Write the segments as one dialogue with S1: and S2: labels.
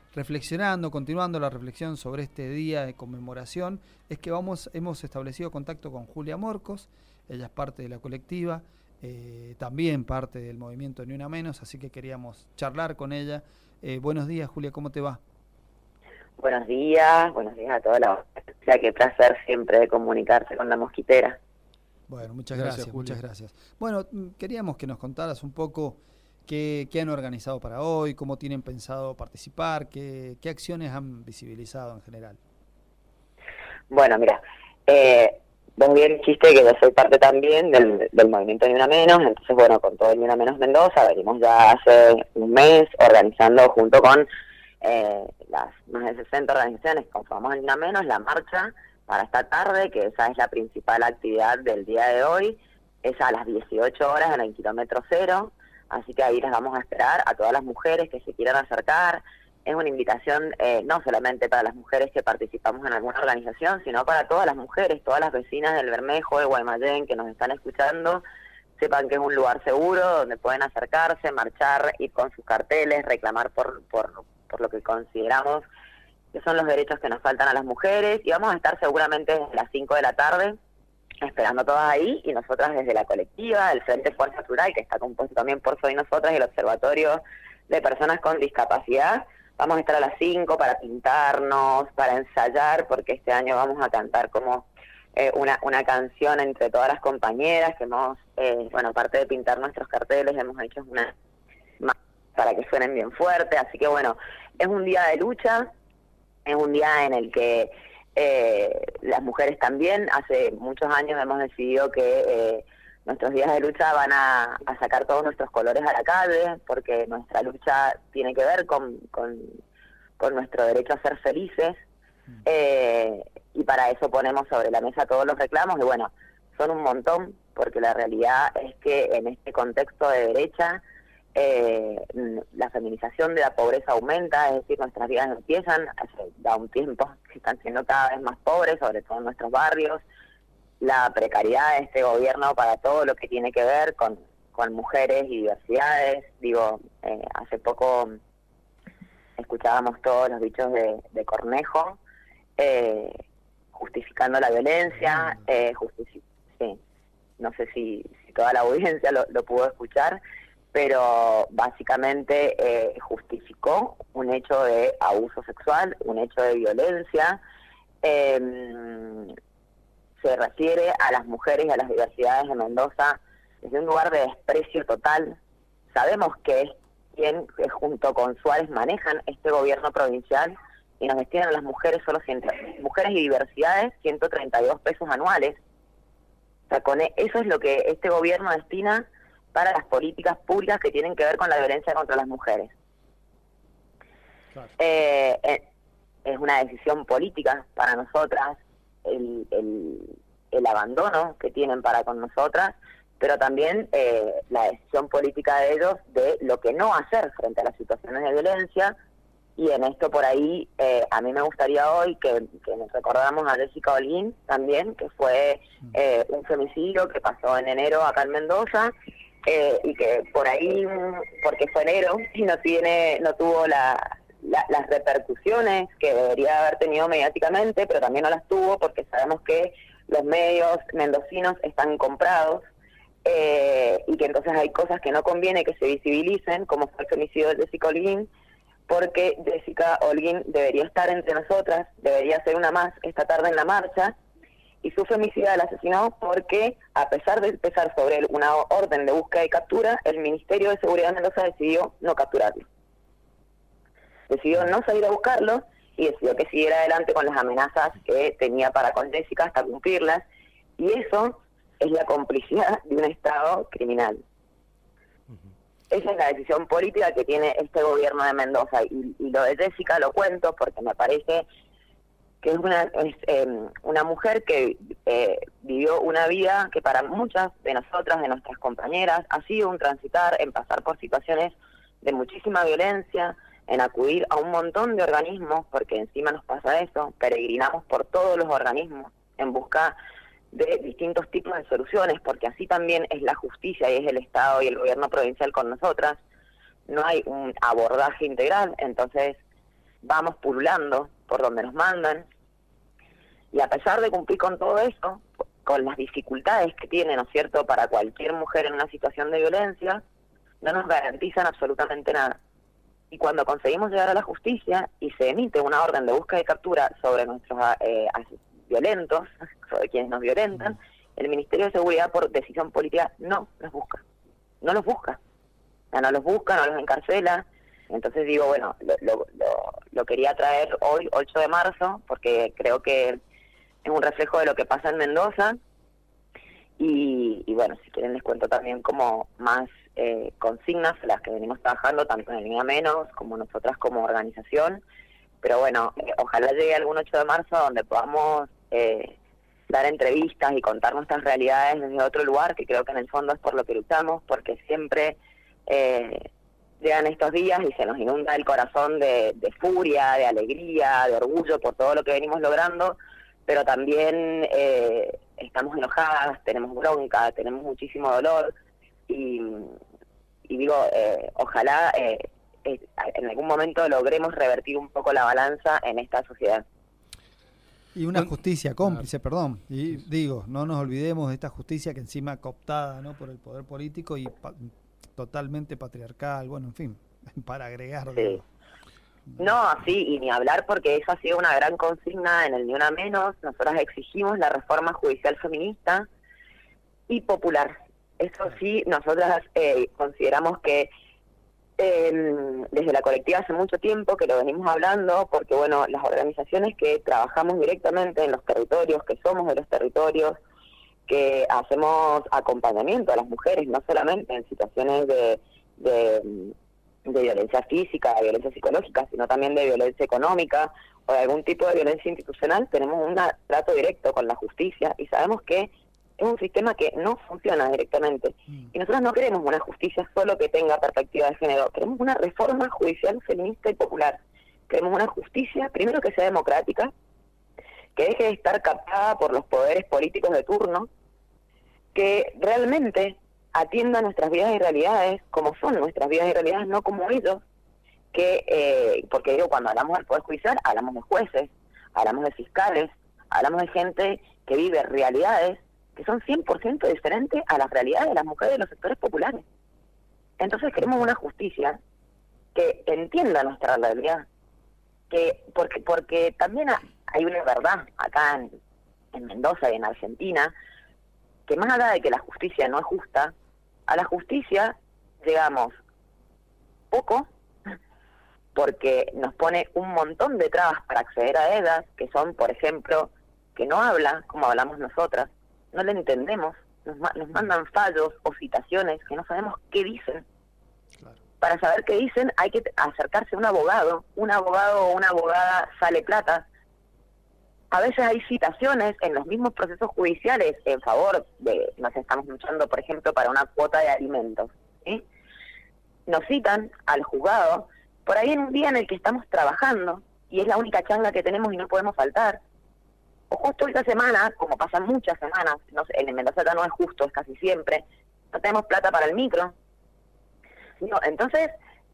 S1: reflexionando, continuando la reflexión sobre este día de conmemoración, es que hemos establecido contacto con Julia Morcos. Ella es parte de la colectiva, también parte del movimiento Ni Una Menos, así que queríamos charlar con ella. Buenos días, Julia, ¿cómo te va?
S2: Buenos días a toda la audiencia. Qué placer siempre de comunicarse con la mosquitera.
S1: Bueno, muchas
S3: Gracias,
S1: gracias,
S3: Julia.
S1: muchas gracias. Bueno, queríamos que nos contaras un poco qué han organizado para hoy, cómo tienen pensado participar, qué acciones han visibilizado en general.
S2: Bueno, mira, vos bien dijiste que yo soy parte también del movimiento Ni Una Menos, entonces bueno, con todo el Ni Una Menos Mendoza venimos ya hace un mes organizando junto con las más de 60 organizaciones que conformamos el Ni Una Menos la marcha para esta tarde, que esa es la principal actividad del día de hoy, es a las 18 horas en el kilómetro cero, así que ahí les vamos a esperar a todas las mujeres que se quieran acercar. Es una invitación no solamente para las mujeres que participamos en alguna organización, sino para todas las mujeres, todas las vecinas del Bermejo, de Guaymallén, que nos están escuchando, sepan que es un lugar seguro donde pueden acercarse, marchar, ir con sus carteles, reclamar por lo que consideramos que son los derechos que nos faltan a las mujeres, y vamos a estar seguramente desde las 5 de la tarde esperando todas ahí, y nosotras desde la colectiva, el Frente Fuerza Rural, que está compuesto también por Soy Nosotras, y el Observatorio de Personas con Discapacidad, vamos a estar a las 5 para pintarnos, para ensayar, porque este año vamos a cantar como una canción entre todas las compañeras, que hemos, aparte de pintar nuestros carteles, hemos hecho una para que suenen bien fuerte, así que bueno, es un día de lucha, es un día en el que las mujeres también, hace muchos años hemos decidido que nuestros días de lucha van a sacar todos nuestros colores a la calle, porque nuestra lucha tiene que ver con nuestro derecho a ser felices, y para eso ponemos sobre la mesa todos los reclamos, y bueno, son un montón, porque la realidad es que en este contexto de derecha, la feminización de la pobreza aumenta, es decir, nuestras vidas empiezan, hace ya un tiempo que están siendo cada vez más pobres, sobre todo en nuestros barrios, la precariedad de este gobierno para todo lo que tiene que ver con mujeres y diversidades. Digo, hace poco escuchábamos todos los dichos de Cornejo, justificando la violencia, sí, no sé si toda la audiencia lo pudo escuchar, pero básicamente justificó un hecho de abuso sexual, un hecho de violencia, se refiere a las mujeres y a las diversidades de Mendoza desde un lugar de desprecio total. Sabemos que es quien junto con Suárez manejan este gobierno provincial y nos destinan a las mujeres solo mujeres y diversidades 132 pesos anuales. O sea, eso es lo que este gobierno destina para las políticas públicas que tienen que ver con la violencia contra las mujeres. Claro. Es una decisión política para nosotras el abandono que tienen para con nosotras, pero también la decisión política de ellos de lo que no hacer frente a las situaciones de violencia. Y en esto por ahí, a mí me gustaría hoy que recordáramos a Jessica Holguín también, que fue un femicidio que pasó en enero acá en Mendoza, y que por ahí, porque fue enero y no tuvo las repercusiones que debería haber tenido mediáticamente, pero también no las tuvo porque sabemos que los medios mendocinos están comprados, y que entonces hay cosas que no conviene que se visibilicen, como fue el femicidio de Jessica Holguín, porque Jessica Holguín debería estar entre nosotras, debería ser una más esta tarde en la marcha, y su femicida la asesinó porque, a pesar de empezar sobre él una orden de búsqueda y captura, el Ministerio de Seguridad de Mendoza decidió no capturarlo. Decidió no salir a buscarlo y decidió que siguiera adelante con las amenazas que tenía para con Jessica hasta cumplirlas, y eso es la complicidad de un Estado criminal. Esa es la decisión política que tiene este gobierno de Mendoza, y lo de Jessica lo cuento porque me parece que es una mujer que vivió una vida que para muchas de nosotras, de nuestras compañeras, ha sido un transitar en pasar por situaciones de muchísima violencia, en acudir a un montón de organismos, porque encima nos pasa eso, peregrinamos por todos los organismos en busca de distintos tipos de soluciones, porque así también es la justicia y es el Estado y el gobierno provincial con nosotras. No hay un abordaje integral, entonces vamos pululando por donde nos mandan, y a pesar de cumplir con todo eso, con las dificultades que tiene, ¿no es cierto?, para cualquier mujer en una situación de violencia, no nos garantizan absolutamente nada. Y cuando conseguimos llegar a la justicia y se emite una orden de búsqueda y captura sobre nuestros violentos, sobre quienes nos violentan, el Ministerio de Seguridad, por decisión política, no los busca. No los busca. No los busca, no los encarcela. Entonces digo, bueno, lo quería traer hoy, 8 de marzo, porque creo que es un reflejo de lo que pasa en Mendoza. Y bueno, si quieren les cuento también como más consignas a las que venimos trabajando, tanto en Ni Una Menos como nosotras como organización. Pero bueno, ojalá llegue algún 8 de marzo donde podamos dar entrevistas y contar nuestras realidades desde otro lugar, que creo que en el fondo es por lo que luchamos, porque siempre llegan estos días y se nos inunda el corazón de furia, de alegría, de orgullo por todo lo que venimos logrando, pero también estamos enojadas, tenemos bronca, tenemos muchísimo dolor, y digo, ojalá en algún momento logremos revertir un poco la balanza en esta sociedad.
S1: Y una justicia cómplice, perdón. Y digo, no nos olvidemos de esta justicia que encima cooptada, ¿no?, por el poder político y totalmente patriarcal, bueno, en fin, para agregar.
S2: Sí. No, sí, y ni hablar, porque eso ha sido una gran consigna en el Ni Una Menos. Nosotras exigimos la reforma judicial feminista y popular. Eso sí, nosotras consideramos que desde la colectiva hace mucho tiempo que lo venimos hablando, porque bueno, las organizaciones que trabajamos directamente en los territorios, que somos de los territorios, que hacemos acompañamiento a las mujeres, no solamente en situaciones de violencia física, de violencia psicológica, sino también de violencia económica o de algún tipo de violencia institucional, tenemos un trato directo con la justicia y sabemos que es un sistema que no funciona directamente. Y nosotros no queremos una justicia solo que tenga perspectiva de género, queremos una reforma judicial feminista y popular. Queremos una justicia, primero, que sea democrática, que deje de estar captada por los poderes políticos de turno, que realmente atienda nuestras vidas y realidades como son nuestras vidas y realidades, no como ellos, que porque digo, cuando hablamos del Poder Judicial, hablamos de jueces, hablamos de fiscales, hablamos de gente que vive realidades que son 100% diferentes a las realidades de las mujeres de los sectores populares. Entonces queremos una justicia que entienda nuestra realidad, que porque también hay una verdad acá en Mendoza y en Argentina, que más allá de que la justicia no es justa, a la justicia llegamos poco, porque nos pone un montón de trabas para acceder a ellas, que son, por ejemplo, que no habla como hablamos nosotras, no le entendemos, nos mandan fallos o citaciones que no sabemos qué dicen. Claro. Para saber qué dicen hay que acercarse a un abogado o una abogada sale plata. A veces hay citaciones en los mismos procesos judiciales en favor de, nos estamos luchando, por ejemplo, para una cuota de alimentos, ¿sí? Nos citan al juzgado por ahí en un día en el que estamos trabajando y es la única changa que tenemos y no podemos faltar. O justo esta semana, como pasan muchas semanas, no sé, en Mendoza no es justo, es casi siempre, no tenemos plata para el micro. No, entonces,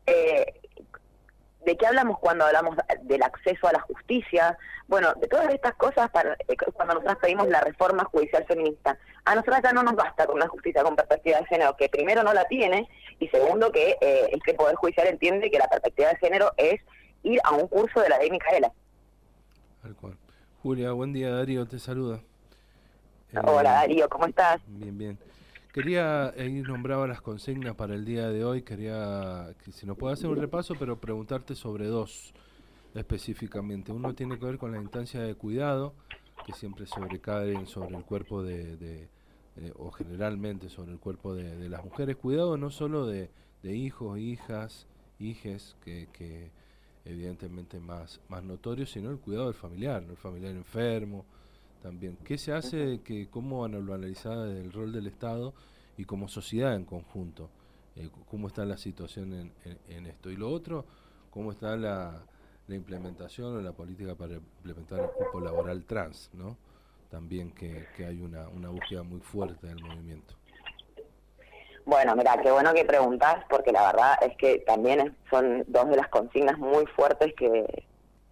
S2: ¿de qué hablamos cuando hablamos del acceso a la justicia? Bueno, de todas estas cosas, cuando nosotros pedimos la reforma judicial feminista, a nosotros ya no nos basta con una justicia con perspectiva de género, que primero no la tiene, y segundo que este Poder Judicial entiende que la perspectiva de género es ir a un curso de la ley Micaela.
S3: Tal cual. Julia, buen día, Darío, te saluda.
S2: Hola Darío, ¿cómo estás?
S3: Bien, bien. Quería, nombraba las consignas para el día de hoy, quería que si nos puede hacer un repaso, pero preguntarte sobre dos específicamente. Uno tiene que ver con la instancia de cuidado, que siempre sobrecaen sobre el cuerpo o generalmente sobre el cuerpo de las mujeres. Cuidado no solo de hijos, hijas, hijes, que evidentemente más notorio, sino el cuidado del familiar, ¿no? El familiar enfermo también. ¿Qué se hace, cómo lo analizada del rol del Estado y como sociedad en conjunto? ¿Cómo está la situación en esto? Y lo otro, ¿cómo está la implementación o la política para implementar el cupo laboral trans, ¿no? También que hay una búsqueda muy fuerte del movimiento.
S2: Bueno, mira, qué bueno que preguntás, porque la verdad es que también son dos de las consignas muy fuertes que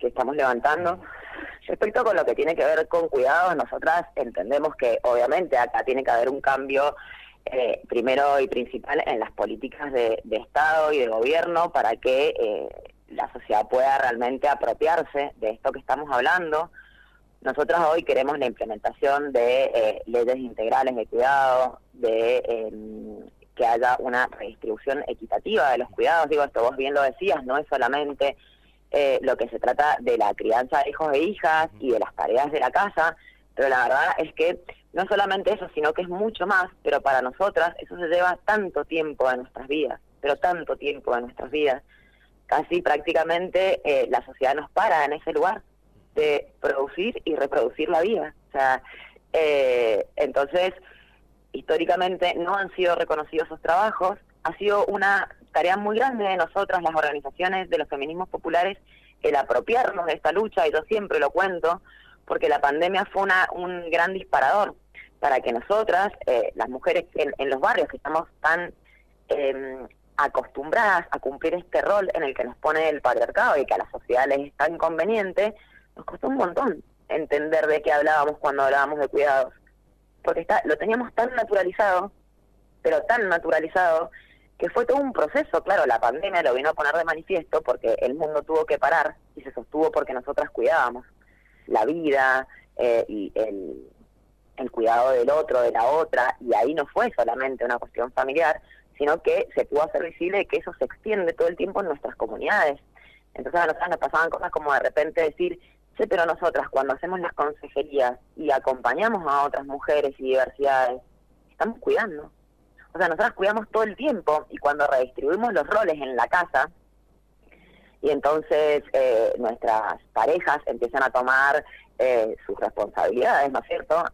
S2: que estamos levantando. Respecto con lo que tiene que ver con cuidados, nosotras entendemos que obviamente acá tiene que haber un cambio primero y principal en las políticas de Estado y de gobierno para que la sociedad pueda realmente apropiarse de esto que estamos hablando. Nosotros hoy queremos la implementación de leyes integrales de cuidado, de que haya una redistribución equitativa de los cuidados. Digo, esto vos bien lo decías, no es solamente lo que se trata de la crianza de hijos e hijas y de las tareas de la casa, pero la verdad es que no solamente eso, sino que es mucho más, pero para nosotras eso se lleva tanto tiempo de nuestras vidas, pero tanto tiempo de nuestras vidas. Casi prácticamente la sociedad nos para en ese lugar de producir y reproducir la vida. O sea, entonces, históricamente no han sido reconocidos esos trabajos. Ha sido una tarea muy grande de nosotras, las organizaciones de los feminismos populares, el apropiarnos de esta lucha, y yo siempre lo cuento, porque la pandemia fue un gran disparador para que nosotras, las mujeres en los barrios que estamos tan acostumbradas a cumplir este rol en el que nos pone el patriarcado y que a la sociedad les es tan conveniente, nos costó un montón entender de qué hablábamos cuando hablábamos de cuidados, porque lo teníamos tan naturalizado, pero tan naturalizado, que fue todo un proceso. Claro, la pandemia lo vino a poner de manifiesto porque el mundo tuvo que parar y se sostuvo porque nosotras cuidábamos la vida y el cuidado del otro, de la otra, y ahí no fue solamente una cuestión familiar, sino que se pudo hacer visible que eso se extiende todo el tiempo en nuestras comunidades. Entonces a nosotras nos pasaban cosas como de repente decir, sí, pero nosotras cuando hacemos las consejerías y acompañamos a otras mujeres y diversidades, estamos cuidando. O sea, nosotras cuidamos todo el tiempo, y cuando redistribuimos los roles en la casa, y entonces nuestras parejas empiezan a tomar sus responsabilidades, ¿no es cierto?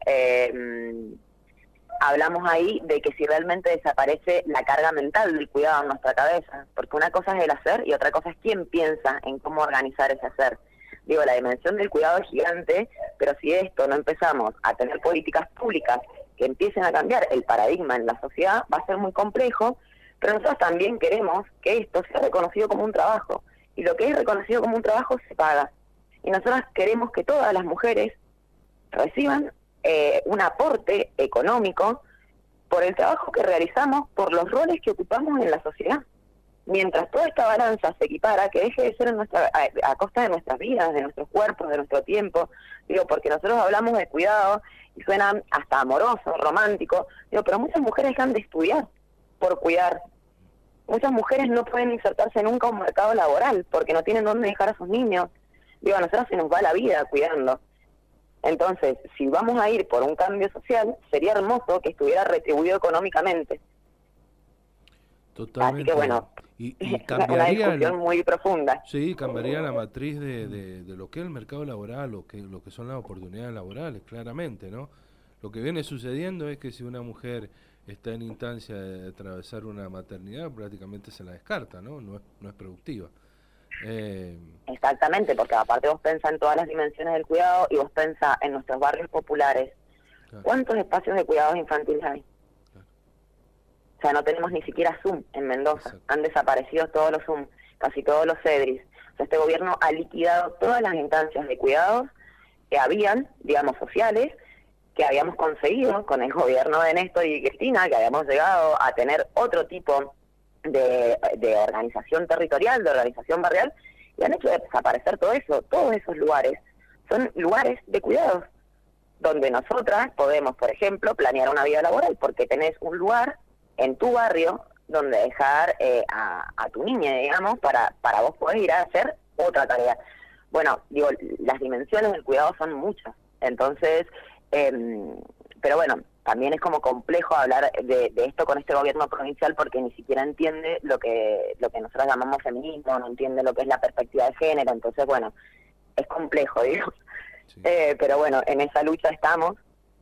S2: Hablamos ahí de que si realmente desaparece la carga mental del cuidado en nuestra cabeza, porque una cosa es el hacer y otra cosa es quién piensa en cómo organizar ese hacer. Digo, la dimensión del cuidado es gigante, pero si esto no empezamos a tener políticas públicas que empiecen a cambiar el paradigma en la sociedad, va a ser muy complejo, pero nosotros también queremos que esto sea reconocido como un trabajo, y lo que es reconocido como un trabajo se paga. Y nosotros queremos que todas las mujeres reciban un aporte económico por el trabajo que realizamos, por los roles que ocupamos en la sociedad. Mientras toda esta balanza se equipara, que deje de ser a costa de nuestras vidas, de nuestros cuerpos, de nuestro tiempo. Digo, porque nosotros hablamos de cuidado y suena hasta amoroso, romántico, digo, pero muchas mujeres dejan de estudiar por cuidar. Muchas mujeres no pueden insertarse nunca en un mercado laboral porque no tienen dónde dejar a sus niños. Digo, a nosotros se nos va la vida cuidando. Entonces, si vamos a ir por un cambio social, sería hermoso que estuviera retribuido económicamente.
S3: Totalmente.
S2: Así que bueno,
S3: y
S2: cambiaría una discusión muy profunda.
S3: Sí, cambiaría la matriz de lo que es el mercado laboral, lo que son las oportunidades laborales, claramente, ¿no? Lo que viene sucediendo es que si una mujer está en instancia de atravesar una maternidad, prácticamente se la descarta, ¿no? No es productiva.
S2: Exactamente, porque aparte vos pensás en todas las dimensiones del cuidado y vos pensás en nuestros barrios populares. Claro. ¿Cuántos espacios de cuidados infantiles hay? Claro. O sea, no tenemos ni siquiera Zoom en Mendoza. Exacto. Han desaparecido todos los Zoom, casi todos los CEDRIS. O sea, este gobierno ha liquidado todas las instancias de cuidados que habían, digamos, sociales, que habíamos conseguido con el gobierno de Néstor y Cristina, que habíamos llegado a tener otro tipo de organización territorial, de organización barrial, y han hecho desaparecer todo eso. Todos esos lugares son lugares de cuidados, donde nosotras podemos, por ejemplo, planear una vida laboral, porque tenés un lugar en tu barrio donde dejar a tu niña, digamos, para vos poder ir a hacer otra tarea. Bueno, digo, las dimensiones del cuidado son muchas, entonces, pero bueno, también es como complejo hablar de esto con este gobierno provincial porque ni siquiera entiende lo que nosotros llamamos feminismo, no entiende lo que es la perspectiva de género, entonces bueno, es complejo, digo. Sí. Pero bueno, en esa lucha estamos.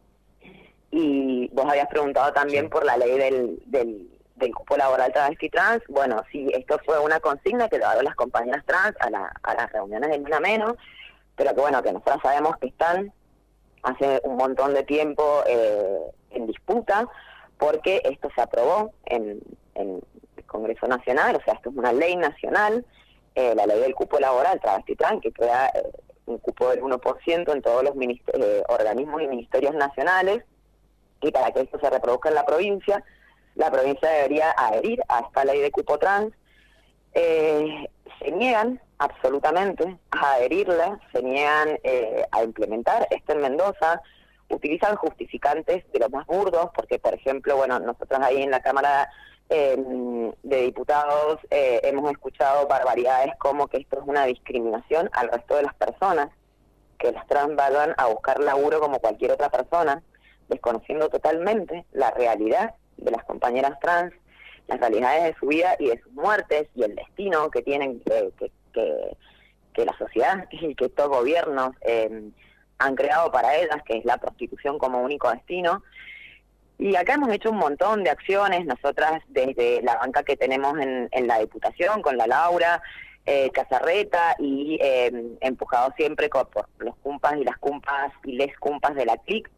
S2: Y vos habías preguntado también sí. por la ley del cupo laboral travesti trans. Bueno, sí, esto fue una consigna que llevaron las compañeras trans a las reuniones del Ni Una Menos, pero que bueno, que nosotros sabemos que están hace un montón de tiempo en disputa, porque esto se aprobó en el Congreso Nacional, o sea, esto es una ley nacional, la ley del cupo laboral travesti trans, que crea un cupo del 1% en todos los organismos y ministerios nacionales, y para que esto se reproduzca en la provincia debería adherir a esta ley de cupo trans. Se niegan absolutamente a adherirla, se niegan a implementar esto en Mendoza, utilizan justificantes de los más burdos, porque por ejemplo, bueno, nosotros ahí en la Cámara de Diputados hemos escuchado barbaridades como que esto es una discriminación al resto de las personas, que las trans vayan a buscar laburo como cualquier otra persona, desconociendo totalmente la realidad de las compañeras trans, las realidades de su vida y de sus muertes y el destino que tienen que la sociedad y que estos gobiernos han creado para ellas, que es la prostitución como único destino. Y acá hemos hecho un montón de acciones, nosotras desde la banca que tenemos en la Diputación, con la Laura Casarreta, y empujado siempre por los cumpas y las cumpas y les cumpas de la CLIC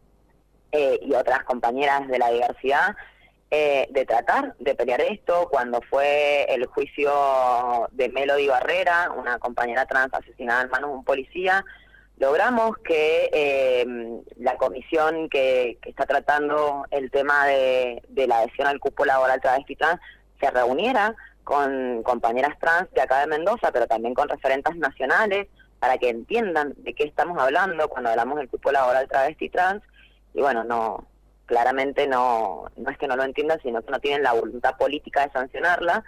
S2: y otras compañeras de la diversidad, de tratar de pelear esto. Cuando fue el juicio de Melody Barrera, una compañera trans asesinada en manos de un policía, logramos que la comisión que está tratando el tema de la adhesión al cupo laboral travesti trans se reuniera con compañeras trans de acá de Mendoza, pero también con referentes nacionales, para que entiendan de qué estamos hablando cuando hablamos del cupo laboral travesti trans. Y bueno, claramente no es que no lo entiendan, sino que no tienen la voluntad política de sancionarla,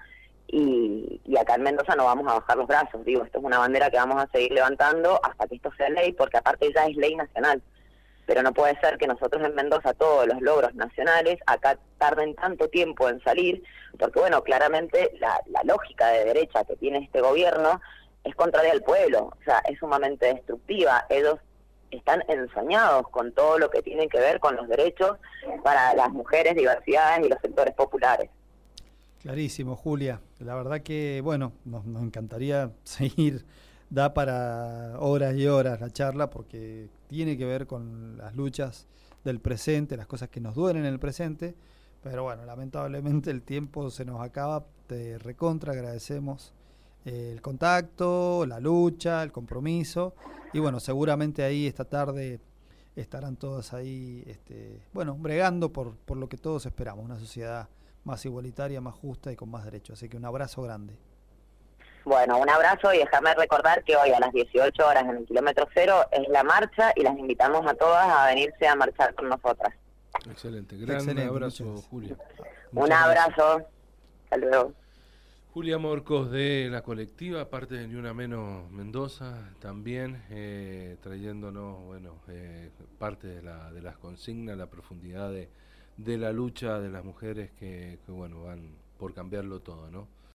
S2: y acá en Mendoza no vamos a bajar los brazos. Digo, esto es una bandera que vamos a seguir levantando hasta que esto sea ley, porque aparte ya es ley nacional. Pero no puede ser que nosotros en Mendoza todos los logros nacionales acá tarden tanto tiempo en salir, porque bueno, claramente la lógica de derecha que tiene este gobierno es contraria al pueblo, o sea, es sumamente destructiva. Ellos están ensañados con todo lo que tiene que ver con los derechos para las mujeres, diversidades y los sectores populares.
S1: Clarísimo, Julia. La verdad que, bueno, nos encantaría seguir, da para horas y horas la charla, porque tiene que ver con las luchas del presente, las cosas que nos duelen en el presente, pero bueno, lamentablemente el tiempo se nos acaba. Te recontra agradecemos el contacto, la lucha, el compromiso, y bueno, seguramente ahí esta tarde estarán todos ahí, bueno, bregando por lo que todos esperamos, una sociedad más igualitaria, más justa y con más derechos. Así que un abrazo grande.
S2: Bueno, un abrazo, y déjame recordar que hoy a las 18 horas en el kilómetro cero es la marcha, y las invitamos a todas a venirse a marchar con nosotras.
S3: Excelente, gran abrazo, Julia.
S2: Un abrazo, hasta luego.
S3: Julia Morcos de la colectiva, parte de Ni Una Menos Mendoza, también trayéndonos, bueno, parte de las consignas, la profundidad de la lucha de las mujeres que bueno, van por cambiarlo todo, ¿no?